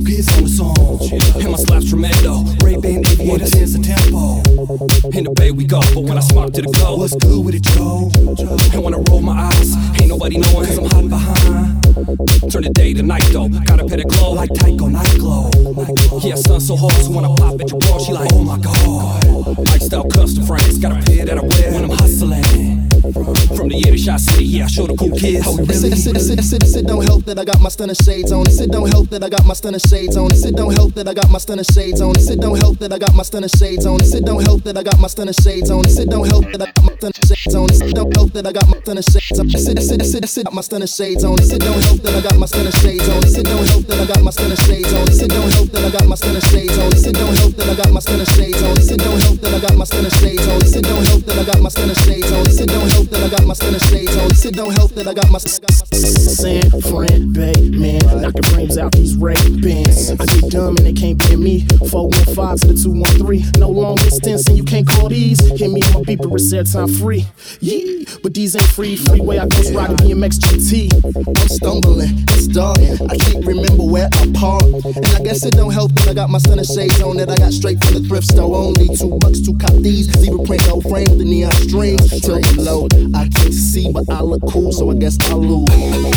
kids on the song. And my slaps tremendo. Ray-Ban aviators, here's the tempo. In the bay we go, but when I smart to the glow, what's good with it, Joe? And when I roll my eyes, ain't nobody knowing, cause I'm hot behind. Turn the day to night though, gotta pet it glow like Tycho Night Glow. Yeah, sun so hard, so when I pop at your bra, she like, oh my god. Lifestyle custom frames, got a pair that I wear when I'm hustling. From the year to Shot City, yeah, I show the cool kids how we really. It don't help that I got my stunner shades on. It don't help that I got my stunner shades on. It don't help that I got my stunner shades on. It don't help that I got my stunner shades on. It don't help that I got my stunner shades on. It don't help that I got my stunner shades on. It don't help that I got my stunner shades on. Sit my stunner shades on. It don't help that I got my stunner shades on. It don't help that I got my stunner shades on. It don't help that I got my stunner shades on. It don't help that I got my stunner shades on. It don't help that I got my stunner shades on. It don't help that I got my stunner shades on. It don't help that I got my stunner shades on. It don't help that I got my San Fran Bay, man, knocking frames out these Ray-Bans. I get dumb and they can't be me. 415 to the 213. No long distance and you can't call these. Hit me on my beeper, it's airtime free. Yeah, but these ain't free. Freeway, I ghost riding BMX GT. I'm stumbling, it's dark. I can't remember where I parked. And I guess it don't help that I got my stunner shades on. That I got straight from the thrift store. Only $2 to cop these. Zebra print, no frame with the neon strings. Tilt low, I can't see, but I look cool, so I guess I'll lose.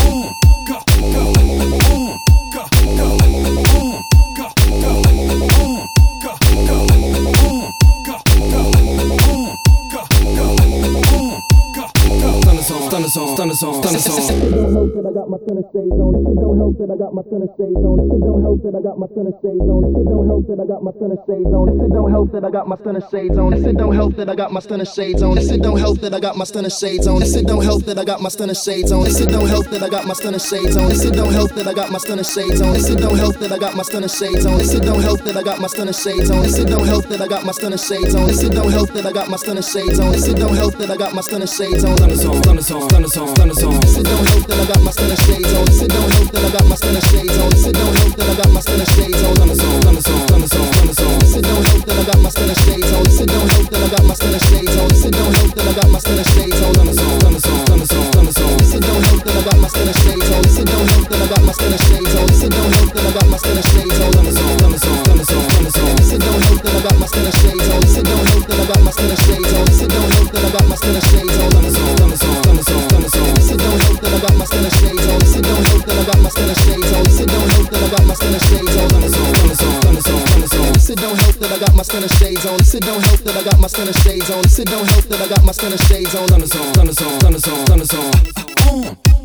Thunder song. It don't help that I got my stunner shades on. It don't help that I got my stunner shades on. It don't help that I got my stunner shades on. It don't help that I got my stunner shades on. It don't help that I got my stunner shades on. It don't help that I got my stunner shades on. It don't help that I got my stunner shades on. It don't help that I got my stunner shades on. It don't help that I got my stunner shades on. It don't help that I got my stunner shades on. It don't help that I got my stunner shades on. It don't help that I got my stunner shades on. It don't help that I got my stunner shades on. It don't help that I got my stunner shades on. It don't help that I got my stunner shades on. Thunder song. It don't help that I got my stunner shades on. It don't help that I got my stunner shades on. It don't help that I got my stunner shades on. Thunder song. It don't help that I got my stunner shades on. It don't help that I got my stunner shades on. It don't help that I got my stunner shades on. Thunder song. It don't help that I got my stunner shades on. It don't help that I got my stunner shades on. It don't help that I got my stunner shades on. Thunder song. It don't help that I got my stunner shades on. It don't help that I got my stunner shades on. It don't help that I got my stunner shades on. Thunder song. It don't help that I got my stunner shades on. It don't help that I got my stunner shades on. It don't help that I got my stunner shades on. Thunder song. It don't help that I got my stunner shades on. It don't help that I got my stunner shades on. It don't help that I got my stunner shades on. Thunder song.